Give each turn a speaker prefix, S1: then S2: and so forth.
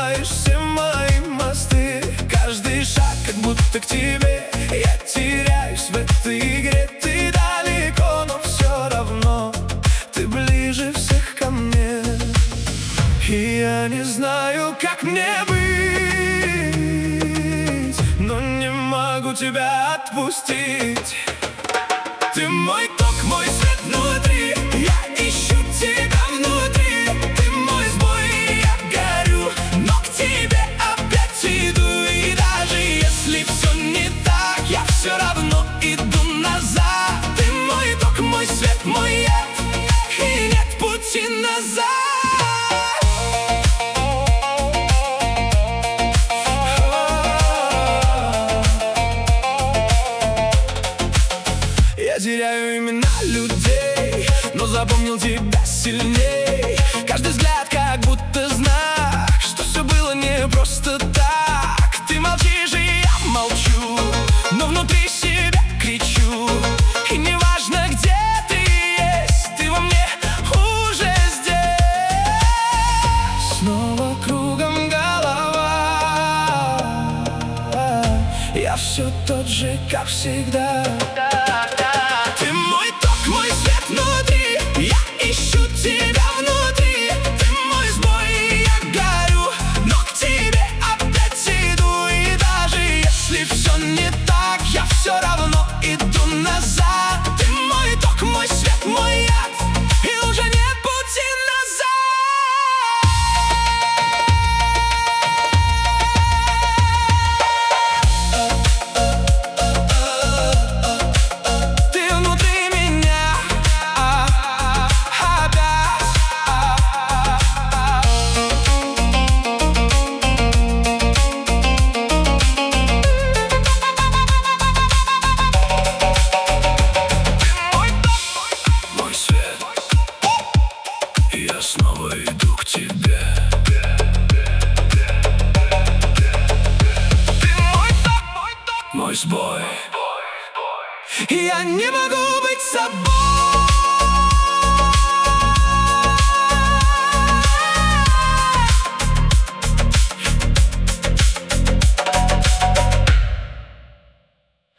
S1: взрываешь все мои мосты. Каждый шаг как будто к тебе. Я теряюсь в этой игре. Ты далеко, но все равно ты ближе всех ко мне. И я не знаю, как мне быть, но не могу тебя отпустить. Ты мой ток, мой свет внутри. Я ищу тебя внутри. Ты мой сбой, и я горю, но к тебе опять иду. И даже если все не так, я все равно иду назад. Ты мой ток, мой свет, мой яд, и нет пути назад. Я теряю имена людей, но запомнил тебя сильней. Каждый взгляд как будто знак, что все было не просто так. Ты молчишь, и я молчу, но внутри себя кричу. И неважно, где ты есть, ты во мне уже здесь. Снова кругом голова, я все тот же, как всегда. Ты мой ток, мой свет внутри. Я ищу тебя внутри. Ты мой сбой, и я горю, но к тебе опять иду. И даже если все не так, я все равно иду назад. Ты мой ток, мой свет, мой яд, и уже нет пути я снова иду к тебе. Ты мой ток, мой сбой. Я не могу быть собой.